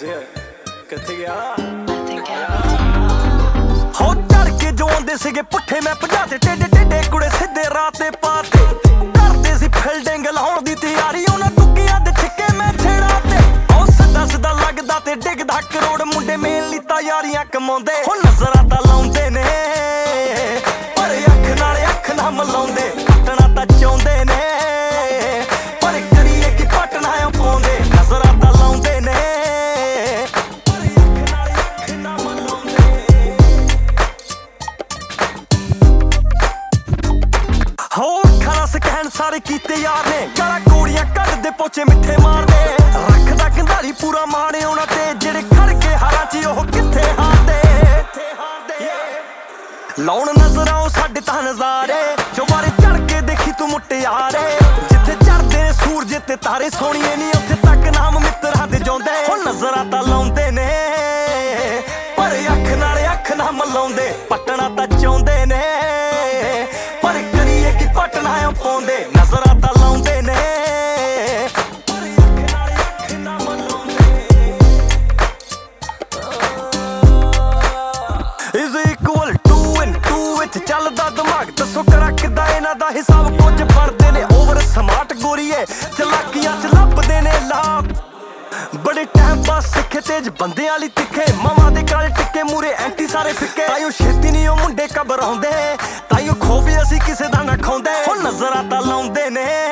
ਕਿੱਥੇ ਗਿਆ ਹੋ ਚੜ ਕੇ ਜੋ ਆਉਂਦੇ ਸੀਗੇ ਪੁੱਠੇ ਮੈਂ ਭਜਾ ਤੇ ਟੇਡੇ ਟੇਡੇ ਕੁੜੇ ਸਿੱਧੇ ਰਾਹ ਤੇ ਪਾਤੇ ਕਰਦੇ ਸੀ ਫੀਲਡਿੰਗ ਲਾਉਣ ਦੀ ਤਿਆਰੀ ਉਹਨਾਂ ਤੁੱਕੀਆਂ ਦੇ ਛਿੱਕੇ ਮੈਂ ਛੇੜਾ ਤੇ ਉਹ ਸਿੱਧਾ ਸਿੱਧਾ ਲੱਗਦਾ ਤੇ ਡਿੱਗਦਾ ਕਰੋੜ ਮੁੰਡੇ ਮੇਲ ਲਈ ਯਾਰੀਆਂ ਕਮਾਉਂਦੇ ਹੋ ਨਜ਼ਰਾਂ ਤਾਂ ਲਾਉਂਦੇ ਨੇ ਪਰ ਅੱਖ ਨਾਲ ਅੱਖ ਨਾ ਮਿਲਾਉਂਦੇ ਕੱਟਣਾ ਤਾਂ ਚਾਹੁੰਦੇ ਨੇ ਪਰ ਕਰੀਏ ਕਿ ਪਟਣਾ ਪਾਉਂਦੇ ਨਜ਼ਰਾਂ ਤਾਂ ਲਾਉਂਦੇ ਨੇ ਪਰ ਅੱਖ ਨਾਲ ਅੱਖ ਨਾ ਮਿਲਾਉਂਦੇ ਹੋ ਅੱਖਾਂ ਸਕੈਨ ਸਾਰੇ ਕੀਤੇ ਯਾਰ ਨੇ ਗਾਲਾਂ ਕੋੜੀਆਂ ਕੱਢਦੇ ਪੋਚੇ ਮਿੱਠੇ ਮਾਰਦੇ ਰੱਖਦਾ ਕੰਧਾਰੀ ਪੂਰਾ ਮਾਣੇ ਉਹਨਾਂ ਤੇ ਜਿਹੜੇ ਖੜ ਕੇ ਹਾਰਾਂ 'ਚ ਉਹ ਕਿੱਥੇ ਹਾਰਦੇ ਲਾਉਣ ਨਜ਼ਰਾਂ ਉਹ ਸਾਡੇ ਤਾਂ ਨਜ਼ਾਰੇ ਜੋ ਬਾਰੇ ਚੜ ਕੇ ਦੇਖੀ ਤੂੰ ਮੁਟਿਆਰੇ ਜਿੱਥੇ ਚੜਦੇ ਨੇ ਸੂਰਜ ਤੇ ਤਾਰੇ ਸੋਹਣੀਏ ਨਹੀਂ ਉੱਥੇ ਤੱਕ ਨਾਮ ਮਿੱਤਰਾਂ ਦੇ ਜਿਉਂਦੇ ਉਹ ਨਜ਼ਰਾਂ ਤਾਂ ਲਾਉਂਦੇ ਨੇ ਪਰ ਅੱਖ ਨਾਲ ਅੱਖ ਨਾ ਮਿਲਾਉਂਦੇ ਪਟਣਾ ਤਾਂ ਚਾਹੁੰਦੇ ਨੇ ਪਰ ਕਰੀਏ ਕਿ ਪਟਣਾ ਪਾਉਂਦੇ ਨਜ਼ਰਾਂ ਤਾਂ ਲਾਉਂਦੇ ਨੇ ਪਰ ਅੱਖ ਨਾਲ ਅੱਖ ਨਾ ਮਿਲਾਉਂਦੇ is equal to and two ਵਿੱਚ ਚੱਲਦਾ ਦਿਮਾਗ ਦੱਸੋ ਕਰਾਂ ਕਿੱਦਾਂ ਇਹਨਾਂ ਦਾ ਹਿਸਾਬ ਕੁਝ ਪੜਦੇ ਨੇ ਓਵਰ ਸਮਾਰਟ ਗੋਰੀਏ ਚਲਾਕੀਆਂ ਚ ਲੱਭਦੇ ਨੇ ਲਾਭ ਬੜੇ ਟਾਈਮ ਬਾਅਦ ਸਿੱਖੇ ਤੇਜ ਬੰਦਿਆਂ ਲਈ ਤਿੱਖੇ ਮਾਵਾਂ ਦੇ ਕਾਲੇ ਟਿੱਕੇ ਮੂਰੇ ਐਂਟੀ ਸਾਰੇ ਫਿੱਕੇ ਤਾਈਓ ਛੇਤੀ ਨਹੀਂ ਉਹ ਮੁੰਡੇ ਘਬਰਾਉਂਦੇ ਤਾਈਓ ਖੋਫੀ ਅਸੀਂ ਕਿਸੇ ਦਾ ਨਾ ਖਾਉਂਦੇ ਉਹ ਨਜ਼ਰਾਂ ਤਾਂ ਲਾਉਂਦੇ ਨੇ